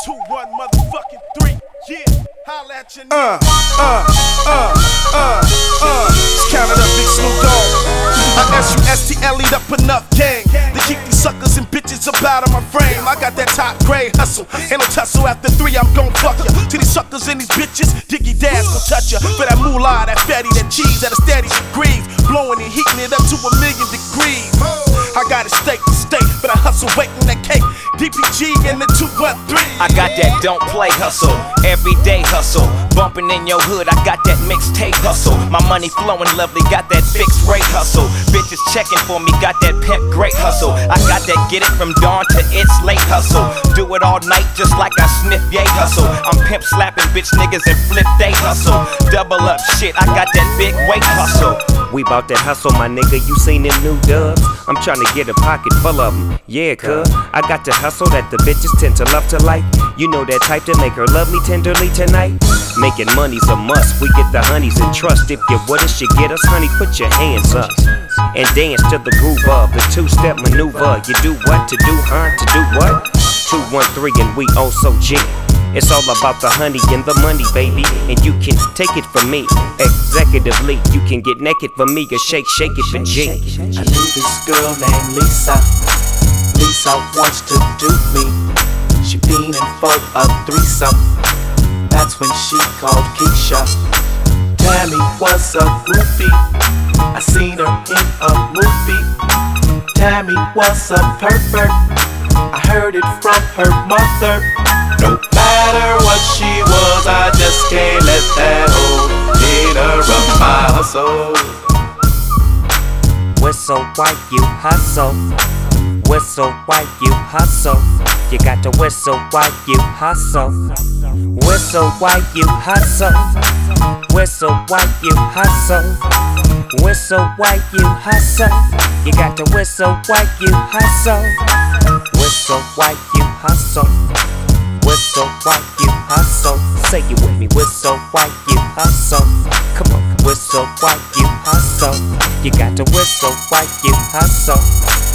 2-1 motherfucking 3. Yeah, holla at your nigga. It's counted up, Big Snoop Dogg. I SUSTL'd up enough gang to keep these suckers and bitches up out of my frame. I got that top grade hustle, ain't no tussle. After 3, I'm gon' fuck ya. To these suckers and these bitches, Diggy Dads gon' touch ya. For that moolah, that fatty, that cheese at a steady degree, blowing and heating it up to 1,000,000 degrees. I got it state to state, but I hustle waiting that cake. DPG in the 213. I got that don't play hustle, everyday hustle. Bumping in your hood, I got that mixtape hustle. My money flowing lovely, got that fixed rate hustle. Bitches checking for me, got that pimp great hustle. I got that get it from dawn to it's late hustle. Do it all night just like I sniff yay hustle. I'm pimp slapping bitch niggas and flip they hustle. Double up shit, I got that big weight hustle. We bout that hustle, my nigga, you seen them new dubs? I'm tryna get a pocket full of them, yeah, cuz I got the hustle that the bitches tend to love to like. You know that type to make her love me tenderly tonight. Making money's a must, we get the honeys and trust. If you with us, you get us, honey, put your hands up and dance to the groove of the 2-step maneuver. You do what to do, huh? To do what? 213 and we oh so G. It's all about the honey and the money, baby. And you can take it from me. Executively, you can get naked for me or shake it for G. I knew this girl named Lisa. Lisa wants to do me. She fiending for a threesome. That's when she called Keisha. Tammy was a groupie. I seen her in a movie. Tammy was a pervert. I heard it from her mother. No matter what she was, I just can't let that hoe interrupt my hustle. Whistle while you hustle. Whistle while you hustle. You got to whistle while you hustle. Whistle while you hustle. Whistle while you hustle. Whistle while you hustle. You got to whistle while you hustle. Whistle while you hustle. Whistle while you hustle. Say it with me. Whistle while you hustle. Come on. Whistle while you hustle. You got to whistle while you hustle.